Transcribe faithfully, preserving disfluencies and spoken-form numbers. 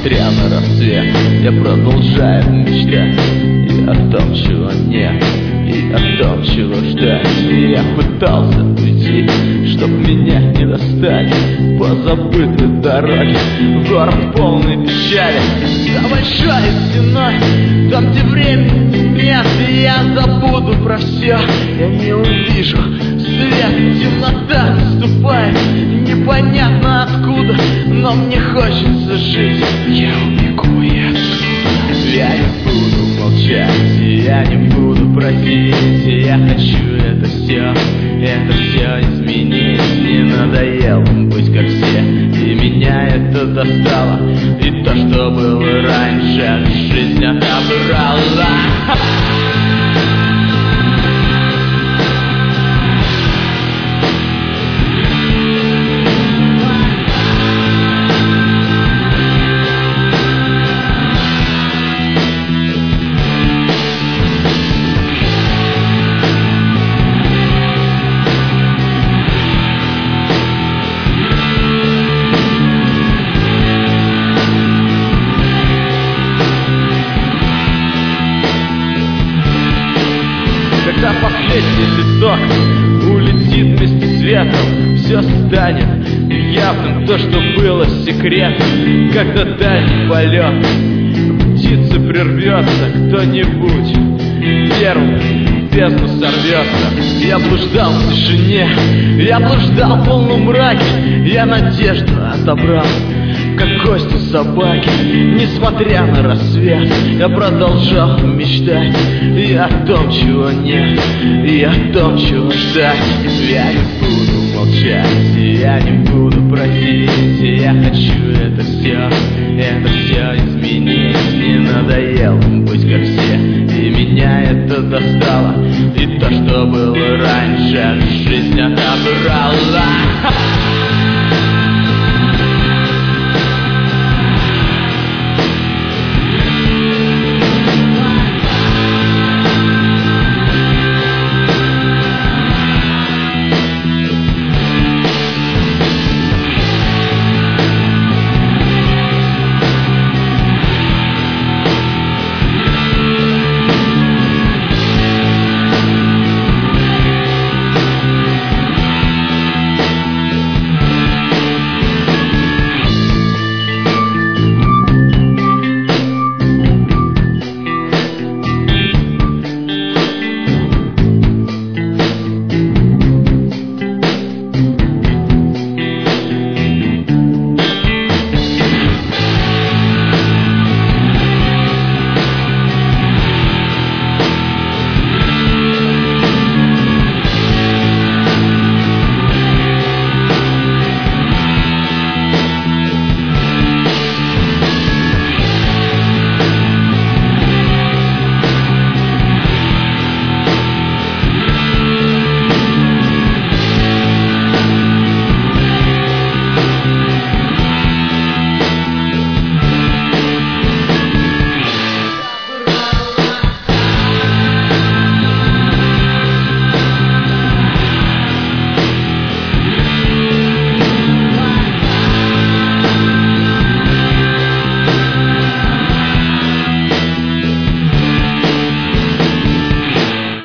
несмотря на рассвет, я продолжаю мечтать и о том, чего нет, и о том, чего ждать. И я пытался уйти, чтоб меня не достали по забытой дороге в город полный печали. За большой стеной, там, где времени нет, и я забуду про все, я не увижу свет. Темнота наступает, непонятно откуда, но мне хочется жить. Я убегу я отсюда. Я не буду молчать, я не буду просить. Я хочу это все, это все изменить. Не надоело быть как все, и меня это достало. И то, что было раньше, жизнь отобрала. Когда последний листок улетит вместе с ветром, все станет явным, то, что было секретом. Когда дальний полет птицы прервется, кто-нибудь первым в бездну сорвется. Я блуждал в тишине, я блуждал в полном мраке, я надежду отобрал, как кость у собаки. Несмотря на рассвет, я продолжал мечтать и о том, чего нет, и о том, чего ждать. Я не буду молчать, я не буду просить. Я хочу это все, это все изменить. Не надоело быть как все, и меня это достало. И то, что было раньше, жизнь отобрала.